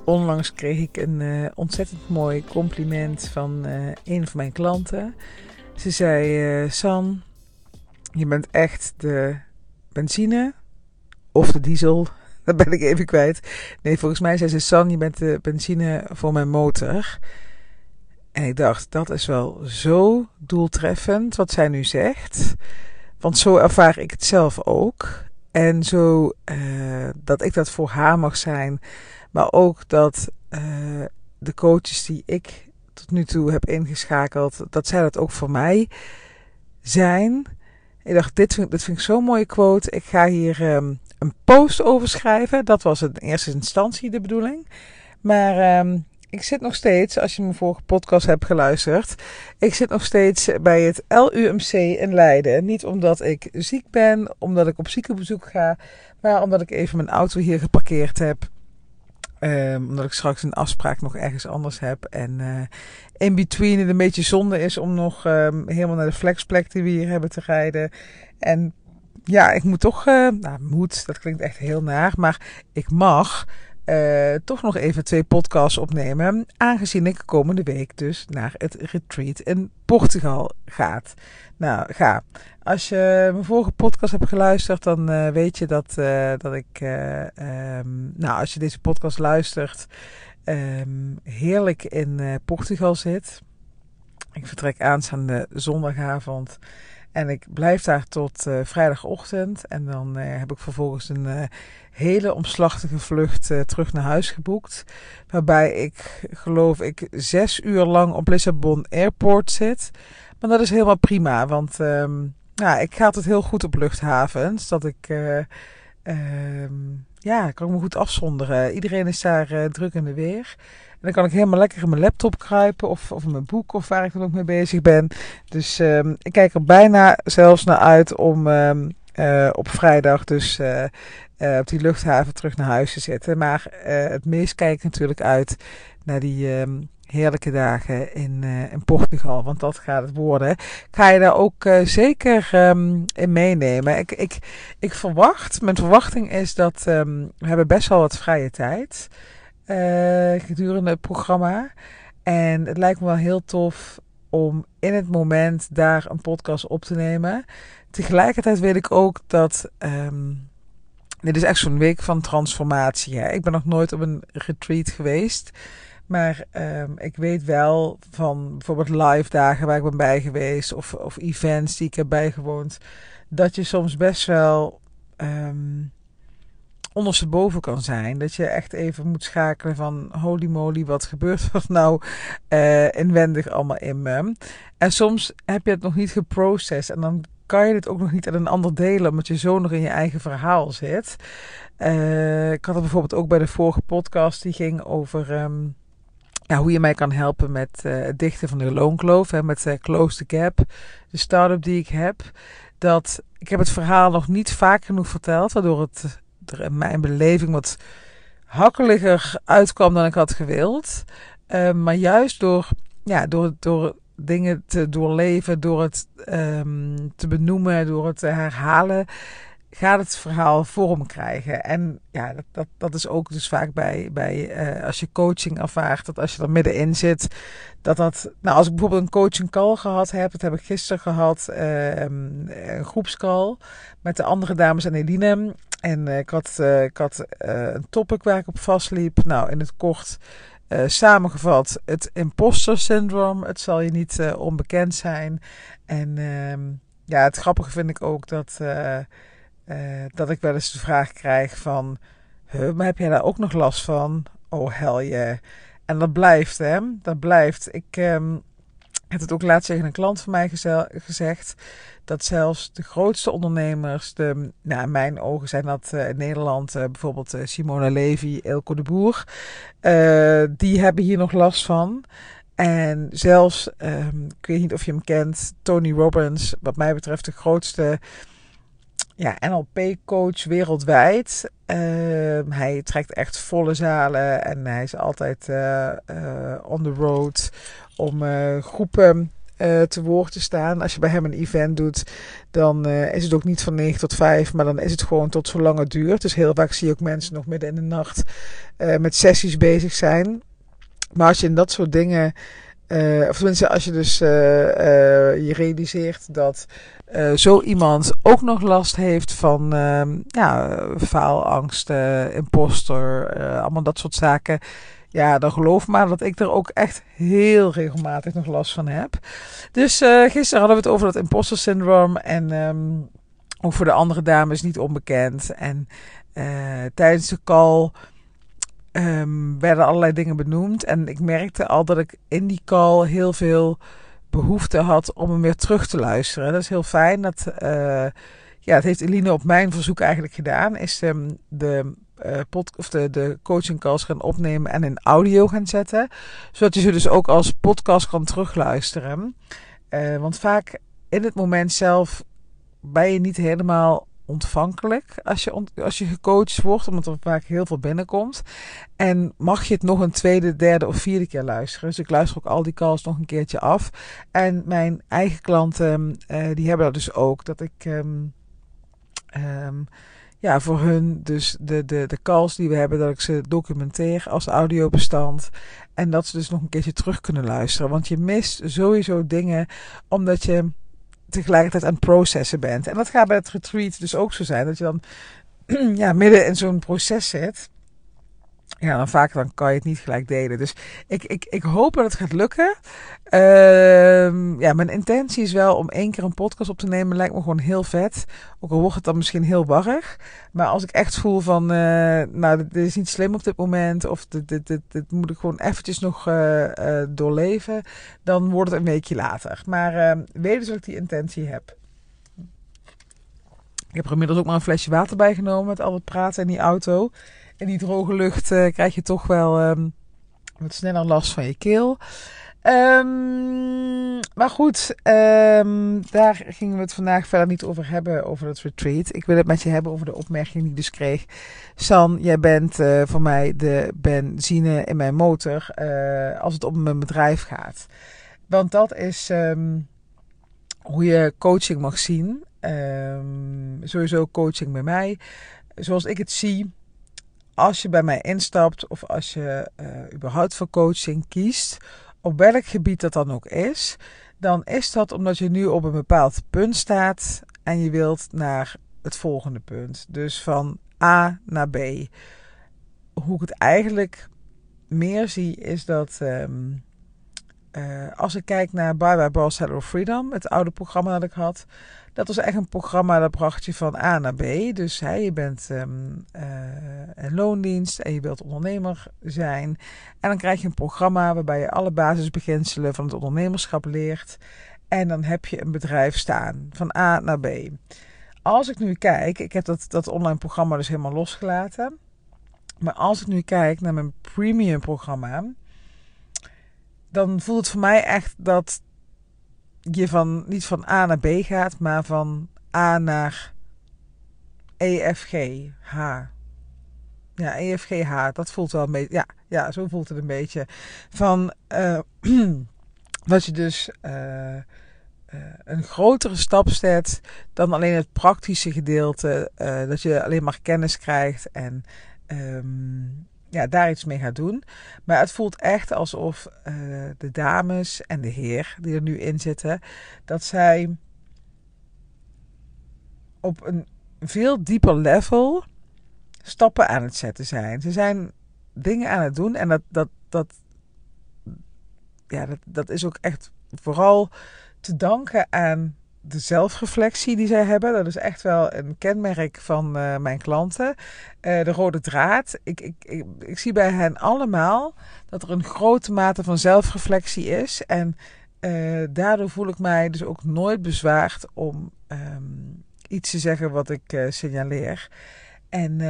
Onlangs kreeg ik een ontzettend mooi compliment van een van mijn klanten. Ze zei, San, je bent echt de benzine of de diesel. Dat ben ik even kwijt. Nee, volgens mij zei ze, San, je bent de benzine voor mijn motor. En ik dacht, dat is wel zo doeltreffend wat zij nu zegt. Want zo ervaar ik het zelf ook. En zo dat ik dat voor haar mag zijn. Maar ook dat de coaches die ik tot nu toe heb ingeschakeld, dat zij dat ook voor mij zijn. Ik dacht, dit vind ik zo'n mooie quote. Ik ga hier een post over schrijven. Dat was in eerste instantie de bedoeling. Maar ik zit nog steeds, als je mijn vorige podcast hebt geluisterd, ik zit nog steeds bij het LUMC in Leiden. Niet omdat ik ziek ben, omdat ik op ziekenbezoek ga, maar omdat ik even mijn auto hier geparkeerd heb. Omdat ik straks een afspraak nog ergens anders heb. En in between het een beetje zonde is om nog helemaal naar de flexplek die we hier hebben te rijden. En ja, ik moet toch, dat klinkt echt heel naar, maar ik mag toch nog even 2 podcasts opnemen. Aangezien ik komende week dus naar het retreat in Portugal ga. Als je mijn vorige podcast hebt geluisterd, dan weet je dat ik, als je deze podcast luistert, heerlijk in Portugal zit. Ik vertrek aanstaande zondagavond en ik blijf daar tot vrijdagochtend. En dan heb ik vervolgens een hele omslachtige vlucht terug naar huis geboekt. Waarbij ik, geloof ik, 6 uur lang op Lissabon Airport zit. Maar dat is helemaal prima, want ik ga altijd heel goed op luchthavens. Dat ik kan me goed afzonderen. Iedereen is daar druk in de weer. En dan kan ik helemaal lekker in mijn laptop kruipen of in mijn boek of waar ik dan ook mee bezig ben. Dus ik kijk er bijna zelfs naar uit om op vrijdag dus op die luchthaven terug naar huis te zitten. Maar het meest kijk ik natuurlijk uit naar die heerlijke dagen in Portugal. Want dat gaat het worden. Ga je daar ook zeker in meenemen. Ik verwacht, mijn verwachting is dat we hebben best wel wat vrije tijd gedurende het programma. En het lijkt me wel heel tof om in het moment daar een podcast op te nemen. Tegelijkertijd weet ik ook dat dit is echt zo'n week van transformatie. Hè? Ik ben nog nooit op een retreat geweest. Maar ik weet wel van bijvoorbeeld live dagen waar ik ben bij geweest. Of events die ik heb bijgewoond. Dat je soms best wel ondersteboven kan zijn. Dat je echt even moet schakelen van holy moly, wat gebeurt er nou inwendig allemaal in me. En soms heb je het nog niet geprocessed. En dan kan je het ook nog niet aan een ander delen, omdat je zo nog in je eigen verhaal zit. Ik had het bijvoorbeeld ook bij de vorige podcast, die ging over hoe je mij kan helpen met het dichten van de loonkloof. Met Close the Gap, de start-up die ik heb. Ik heb het verhaal nog niet vaak genoeg verteld, waardoor het er in mijn beleving wat hakkeliger uitkwam dan ik had gewild. Maar juist door dingen te doorleven, door het te benoemen, door het te herhalen, gaat het verhaal vorm krijgen. En ja, dat is ook dus vaak bij als je coaching ervaart, dat als je er middenin zit, als ik bijvoorbeeld een coaching call gehad heb, dat heb ik gisteren gehad, een groepscall met de andere dames en Eline. En ik had een topic waar ik op vastliep. Nou, in het kort samengevat, het imposter syndroom. Het zal je niet onbekend zijn. En het grappige vind ik ook dat ik wel eens de vraag krijg van, maar heb jij daar ook nog last van? Oh, hell yeah. En dat blijft, hè. Dat blijft. Ik heb het ook laatst tegen een klant van mij gezegd, dat zelfs de grootste ondernemers, in mijn ogen zijn dat in Nederland bijvoorbeeld Simone Levy, Eelco de Boer, die hebben hier nog last van. En zelfs, ik weet niet of je hem kent, Tony Robbins, wat mij betreft de grootste NLP-coach wereldwijd. Hij trekt echt volle zalen en hij is altijd on the road om groepen te woord te staan. Als je bij hem een event doet, dan is het ook niet van 9 tot 5, maar dan is het gewoon tot zolang het duurt. Dus heel vaak zie je ook mensen nog midden in de nacht met sessies bezig zijn. Maar als je in dat soort dingen, of tenminste als je dus je realiseert dat zo iemand ook nog last heeft van faalangst, imposter, allemaal dat soort zaken. Ja, dan geloof maar dat ik er ook echt heel regelmatig nog last van heb. Dus gisteren hadden we het over dat imposter syndroom. En ook voor de andere dames niet onbekend. En tijdens de call werden allerlei dingen benoemd. En ik merkte al dat ik in die call heel veel behoefte had om hem weer terug te luisteren. Dat is heel fijn. Dat heeft Eline op mijn verzoek eigenlijk gedaan. Is de coaching calls gaan opnemen en in audio gaan zetten. Zodat je ze dus ook als podcast kan terugluisteren. Want vaak in het moment zelf ben je niet helemaal ontvankelijk als je gecoacht wordt, omdat er vaak heel veel binnenkomt. En mag je het nog een tweede, derde of vierde keer luisteren. Dus ik luister ook al die calls nog een keertje af. En mijn eigen klanten, die hebben dat dus ook. Dat ik voor hun dus de calls die we hebben, dat ik ze documenteer als audiobestand. En dat ze dus nog een keertje terug kunnen luisteren. Want je mist sowieso dingen, omdat je tegelijkertijd aan het processen bent. En dat gaat bij het retreat dus ook zo zijn. Dat je dan midden in zo'n proces zit. Ja, dan kan je het niet gelijk delen. Dus ik hoop dat het gaat lukken. Mijn intentie is wel om 1 keer een podcast op te nemen. Lijkt me gewoon heel vet. Ook al wordt het dan misschien heel warrig. Maar als ik echt voel van, dit is niet slim op dit moment. Of dit moet ik gewoon eventjes nog doorleven. Dan wordt het een weekje later. Maar weet dus dat ik die intentie heb. Ik heb er inmiddels ook maar een flesje water bij genomen. Met al het praten in die auto. In die droge lucht krijg je toch wel wat sneller last van je keel. Maar goed, daar gingen we het vandaag verder niet over hebben, over het retreat. Ik wil het met je hebben over de opmerking die ik dus kreeg. San, jij bent voor mij de benzine in mijn motor als het om mijn bedrijf gaat. Want dat is hoe je coaching mag zien. Sowieso coaching bij mij. Zoals ik het zie. Als je bij mij instapt of als je überhaupt voor coaching kiest, op welk gebied dat dan ook is, dan is dat omdat je nu op een bepaald punt staat en je wilt naar het volgende punt. Dus van A naar B. Hoe ik het eigenlijk meer zie is dat als ik kijk naar Bye Bye Boss Hello Freedom, het oude programma dat ik had, dat was echt een programma dat bracht je van A naar B. Dus je bent een loondienst en je wilt ondernemer zijn. En dan krijg je een programma waarbij je alle basisbeginselen van het ondernemerschap leert. En dan heb je een bedrijf staan, van A naar B. Als ik nu kijk, ik heb dat online programma dus helemaal losgelaten. Maar als ik nu kijk naar mijn premium programma, dan voelt het voor mij echt dat je niet van A naar B gaat, maar van A naar EFG H. Ja, EFG H, dat voelt wel een beetje. Ja, zo voelt het een beetje. Van dat je dus een grotere stap zet dan alleen het praktische gedeelte. Dat je alleen maar kennis krijgt en daar iets mee gaat doen. Maar het voelt echt alsof de dames en de heer die er nu in zitten, dat zij op een veel dieper level stappen aan het zetten zijn. Ze zijn dingen aan het doen en dat is ook echt vooral te danken aan de zelfreflectie die zij hebben. Dat is echt wel een kenmerk van mijn klanten. De rode draad. Ik zie bij hen allemaal dat er een grote mate van zelfreflectie is. En daardoor voel ik mij dus ook nooit bezwaard om iets te zeggen wat ik signaleer. En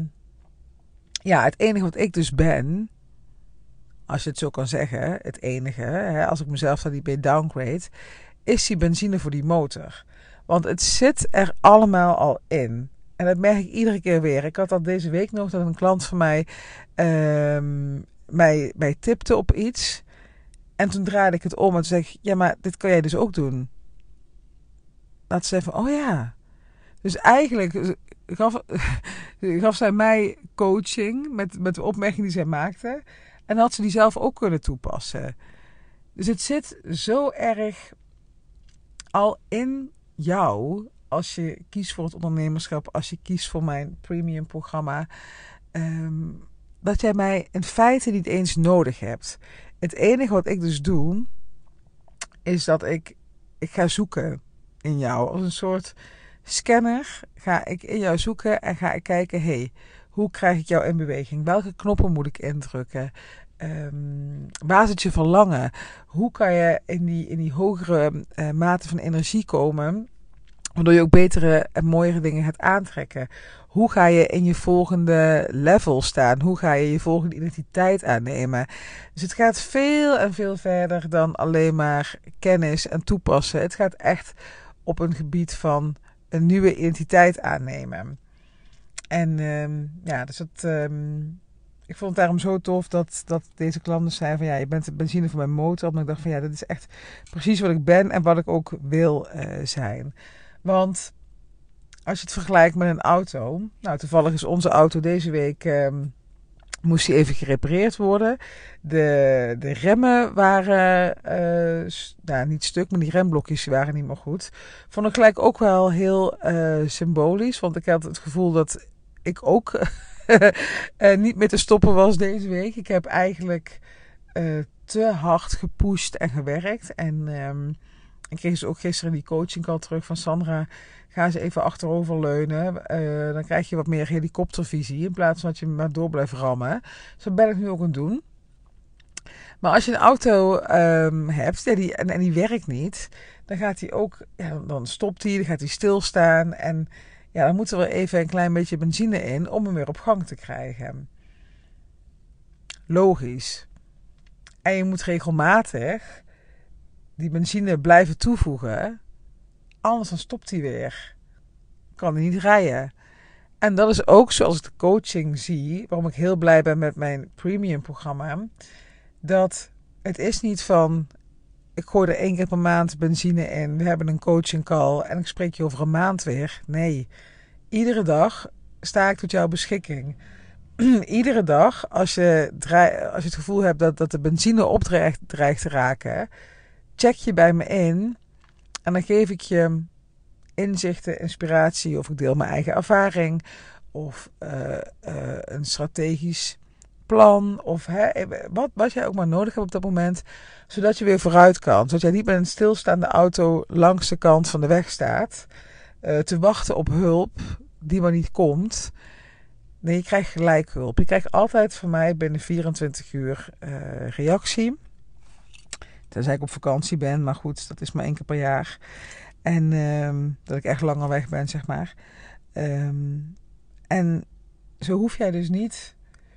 het enige wat ik dus ben, als je het zo kan zeggen, het enige, als ik mezelf daar niet bij downgrade, is die benzine voor die motor. Want het zit er allemaal al in. En dat merk ik iedere keer weer. Ik had dat deze week nog, dat een klant van mij mij tipte op iets. En toen draaide ik het om en toen zei ik, ja, maar dit kan jij dus ook doen. Dat ze zei van, oh ja. Dus eigenlijk gaf zij mij coaching met de opmerking die zij maakte. En had ze die zelf ook kunnen toepassen. Dus het zit zo erg al in jou, als je kiest voor het ondernemerschap, als je kiest voor mijn premium programma, dat jij mij in feite niet eens nodig hebt. Het enige wat ik dus doe, is dat ik ga zoeken in jou. Als een soort scanner ga ik in jou zoeken en ga ik kijken, hey, hoe krijg ik jou in beweging? Welke knoppen moet ik indrukken? Waar zit je verlangen? Hoe kan je in die hogere mate van energie komen, waardoor je ook betere en mooiere dingen gaat aantrekken? Hoe ga je in je volgende level staan? Hoe ga je je volgende identiteit aannemen? Dus het gaat veel en veel verder dan alleen maar kennis en toepassen. Het gaat echt op een gebied van een nieuwe identiteit aannemen. En dus ik vond het daarom zo tof dat deze klant dus zei van ja, je bent de benzine voor mijn motor. Omdat ik dacht van ja, dit is echt precies wat ik ben en wat ik ook wil zijn. Want als je het vergelijkt met een auto. Nou, toevallig is onze auto deze week, moest die even gerepareerd worden. De remmen waren niet stuk, maar die remblokjes waren niet meer goed. Vond ik gelijk ook wel heel symbolisch. Want ik had het gevoel dat ik ook niet meer te stoppen was deze week. Ik heb eigenlijk te hard gepusht en gewerkt. En ik kreeg dus ook gisteren die coaching call terug van Sandra. Ga eens even achteroverleunen. Dan krijg je wat meer helikoptervisie. In plaats van dat je maar door blijft rammen. Dus dat ben ik nu ook aan het doen. Maar als je een auto hebt en die werkt niet. Dan gaat hij ook. Ja, dan stopt hij. Dan gaat hij stilstaan. En ja, dan moet er wel even een klein beetje benzine in. Om hem weer op gang te krijgen. Logisch. En je moet regelmatig die benzine blijven toevoegen. Anders dan stopt hij weer. Kan hij niet rijden. En dat is ook zoals ik de coaching zie. Waarom ik heel blij ben met mijn premium programma. Dat het is niet van, ik gooi er 1 keer per maand benzine in. We hebben een coaching call en ik spreek je over een maand weer. Nee, iedere dag sta ik tot jouw beschikking. Iedere dag, als je het gevoel hebt dat de benzine dreigt te raken, check je bij me in. En dan geef ik je inzichten, inspiratie, of ik deel mijn eigen ervaring, of een strategisch plan, of wat jij ook maar nodig hebt op dat moment, zodat je weer vooruit kan. Zodat jij niet met een stilstaande auto langs de kant van de weg staat, te wachten op hulp die maar niet komt. Nee, je krijgt gelijk hulp. Je krijgt altijd van mij binnen 24 uur reactie. Tenzij ik op vakantie ben, maar goed, dat is maar 1 keer per jaar. En dat ik echt langer weg ben, zeg maar. En zo hoef jij dus niet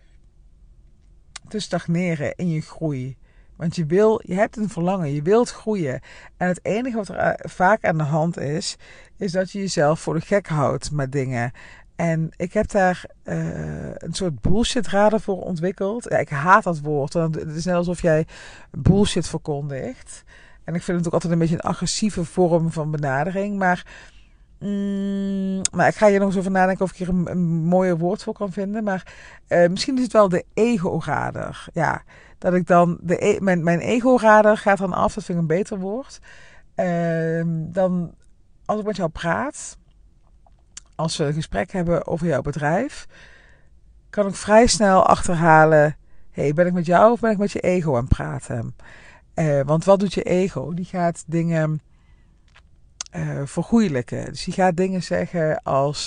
te stagneren in je groei. Want je hebt een verlangen, je wilt groeien. En het enige wat er vaak aan de hand is dat je jezelf voor de gek houdt met dingen. En ik heb daar een soort bullshit-radar voor ontwikkeld. Ja, ik haat dat woord. Want het is net alsof jij bullshit verkondigt. En ik vind het ook altijd een beetje een agressieve vorm van benadering. Maar ik ga hier nog eens over nadenken of ik hier een mooier woord voor kan vinden. Maar misschien is het wel de ego-radar. Ja, dat ik dan mijn ego-radar gaat dan af. Dat vind ik een beter woord. Dan als ik met jou praat, als we een gesprek hebben over jouw bedrijf, kan ik vrij snel achterhalen, hey, ben ik met jou of ben ik met je ego aan het praten? Want wat doet je ego? Die gaat dingen vergoeilijken. Dus die gaat dingen zeggen als,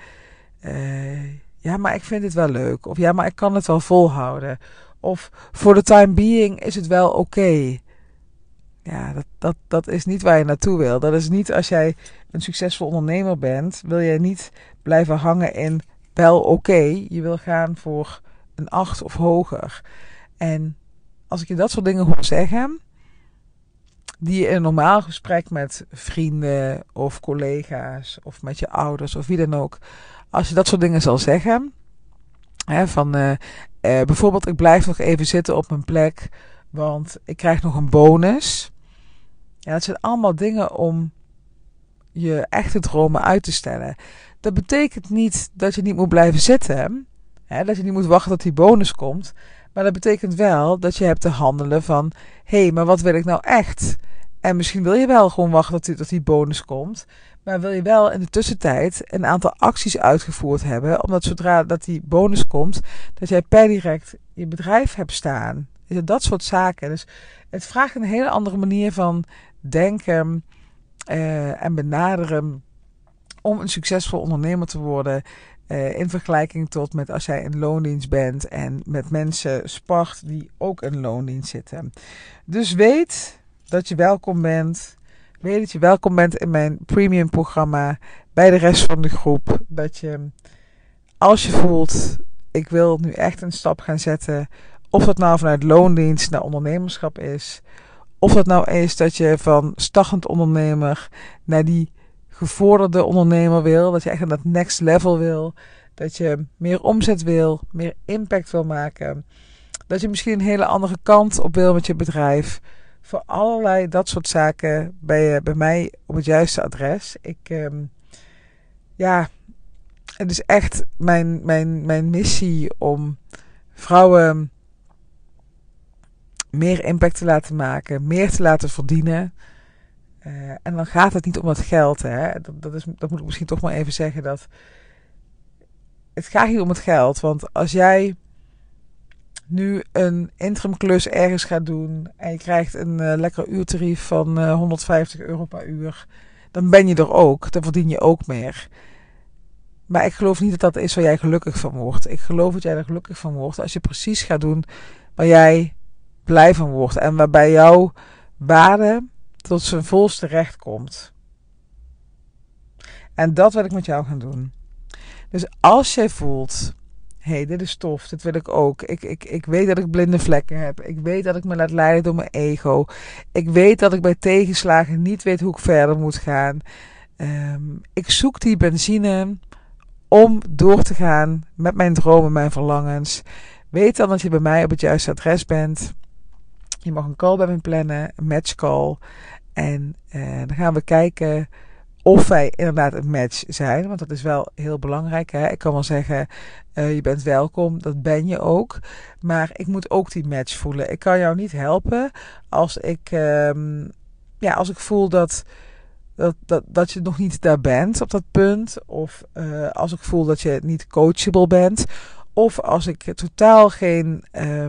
ja, maar ik vind het wel leuk. Of ja, maar ik kan het wel volhouden. Of for the time being is het wel oké. Ja, dat is niet waar je naartoe wil. Dat is niet, als jij een succesvol ondernemer bent, wil je niet blijven hangen in wel oké. Je wil gaan voor een 8 of hoger. En als ik je dat soort dingen hoor zeggen, die je in een normaal gesprek met vrienden of collega's of met je ouders of wie dan ook, als je dat soort dingen zal zeggen, bijvoorbeeld ik blijf nog even zitten op mijn plek, want ik krijg nog een bonus. Ja, dat zijn allemaal dingen om je echte dromen uit te stellen. Dat betekent niet dat je niet moet blijven zitten. Hè, dat je niet moet wachten tot die bonus komt. Maar dat betekent wel dat je hebt te handelen van... Hé, maar wat wil ik nou echt? En misschien wil je wel gewoon wachten tot die bonus komt. Maar wil je wel in de tussentijd een aantal acties uitgevoerd hebben. Omdat zodra dat die bonus komt, dat jij per direct je bedrijf hebt staan. Dat soort zaken. Dus het vraagt een hele andere manier van denken en benaderen om een succesvol ondernemer te worden. In vergelijking tot met als jij in loondienst bent en met mensen spart die ook in loondienst zitten. Dus weet dat je welkom bent. Weet dat je welkom bent in mijn premium programma bij de rest van de groep. Dat je, als je voelt, ik wil nu echt een stap gaan zetten. Of dat nou vanuit loondienst naar ondernemerschap is. Of dat nou is dat je van startend ondernemer naar die gevorderde ondernemer wil. Dat je echt aan dat next level wil. Dat je meer omzet wil. Meer impact wil maken. Dat je misschien een hele andere kant op wil met je bedrijf. Voor allerlei dat soort zaken ben je bij mij op het juiste adres. Het is echt mijn missie om vrouwen meer impact te laten maken. Meer te laten verdienen. En dan gaat het niet om het geld. Hè? Dat moet ik misschien toch maar even zeggen. Dat het gaat niet om het geld. Want als jij nu een interim klus ergens gaat doen en je krijgt een lekker uurtarief van €150 per uur, dan ben je er ook. Dan verdien je ook meer. Maar ik geloof niet dat dat is waar jij gelukkig van wordt. Ik geloof dat jij er gelukkig van wordt als je precies gaat doen waar jij blij van wordt. En waarbij jouw waarde tot zijn volste recht komt. En dat wil ik met jou gaan doen. Dus als jij voelt, hé, dit is tof, dit wil ik ook. Ik weet dat ik blinde vlekken heb. Ik weet dat ik me laat leiden door mijn ego. Ik weet dat ik bij tegenslagen niet weet hoe ik verder moet gaan. Ik zoek die benzine om door te gaan met mijn dromen, mijn verlangens. Weet dan dat je bij mij op het juiste adres bent. Je mag een call bij me plannen, een match call. En dan gaan we kijken of wij inderdaad een match zijn. Want dat is wel heel belangrijk. Hè? Ik kan wel zeggen, je bent welkom. Dat ben je ook. Maar ik moet ook die match voelen. Ik kan jou niet helpen als als ik voel dat je nog niet daar bent op dat punt. Of als ik voel dat je niet coachable bent. Of als ik totaal geen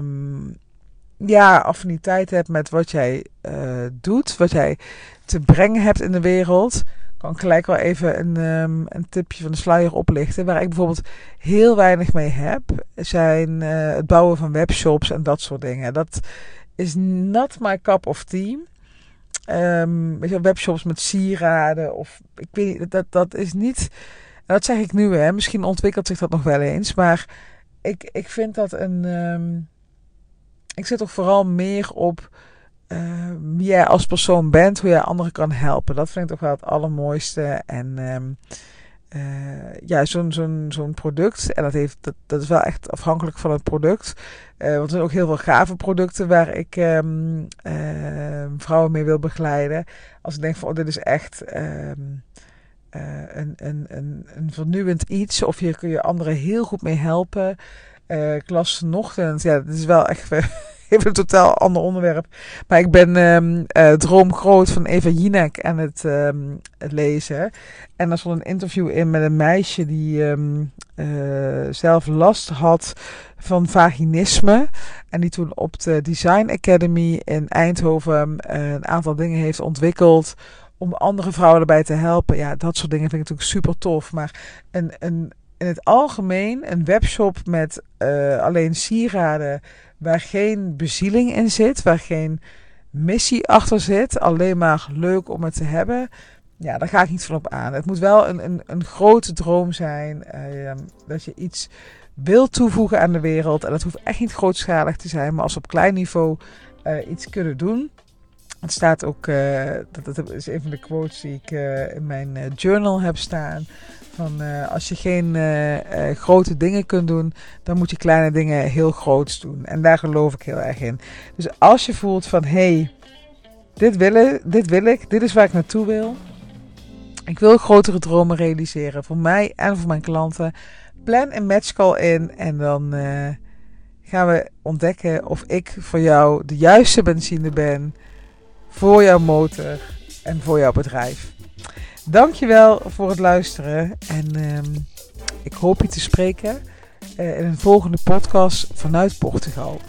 affiniteit heb met wat jij doet. Wat jij te brengen hebt in de wereld. Kan ik gelijk wel even een tipje van de sluier oplichten. Waar ik bijvoorbeeld heel weinig mee heb. Zijn het bouwen van webshops en dat soort dingen. Dat is not my cup of tea. Weet je, webshops met sieraden. Of ik weet niet, dat is niet. Dat zeg ik nu, hè. Misschien ontwikkelt zich dat nog wel eens. Maar ik vind dat ik zit toch vooral meer op wie jij als persoon bent, hoe jij anderen kan helpen. Dat vind ik toch wel het allermooiste. En zo'n product. En dat is wel echt afhankelijk van het product. Want er zijn ook heel veel gave producten waar ik vrouwen mee wil begeleiden. Als ik denk van, dit is echt een vernieuwend iets. Of hier kun je anderen heel goed mee helpen. Ik las vanochtend, dit is wel echt even een totaal ander onderwerp. Maar ik ben Droomgroot van Eva Jinek aan het lezen. En er stond een interview in met een meisje die zelf last had van vaginisme. En die toen op de Design Academy in Eindhoven een aantal dingen heeft ontwikkeld om andere vrouwen erbij te helpen. Ja, dat soort dingen vind ik natuurlijk super tof. Maar in het algemeen een webshop met alleen sieraden waar geen bezieling in zit, waar geen missie achter zit, alleen maar leuk om het te hebben. Ja, daar ga ik niet van op aan. Het moet wel een grote droom zijn, dat je iets wil toevoegen aan de wereld. En dat hoeft echt niet grootschalig te zijn, maar als we op klein niveau iets kunnen doen. Het staat ook, dat is een van de quotes die ik in mijn journal heb staan. Van als je geen grote dingen kunt doen, dan moet je kleine dingen heel groots doen. En daar geloof ik heel erg in. Dus als je voelt van, hey, dit wil ik, dit is waar ik naartoe wil. Ik wil grotere dromen realiseren voor mij en voor mijn klanten. Plan een matchcall in en dan gaan we ontdekken of ik voor jou de juiste benzine ben voor jouw motor en voor jouw bedrijf. Dankjewel voor het luisteren en ik hoop je te spreken in een volgende podcast vanuit Portugal.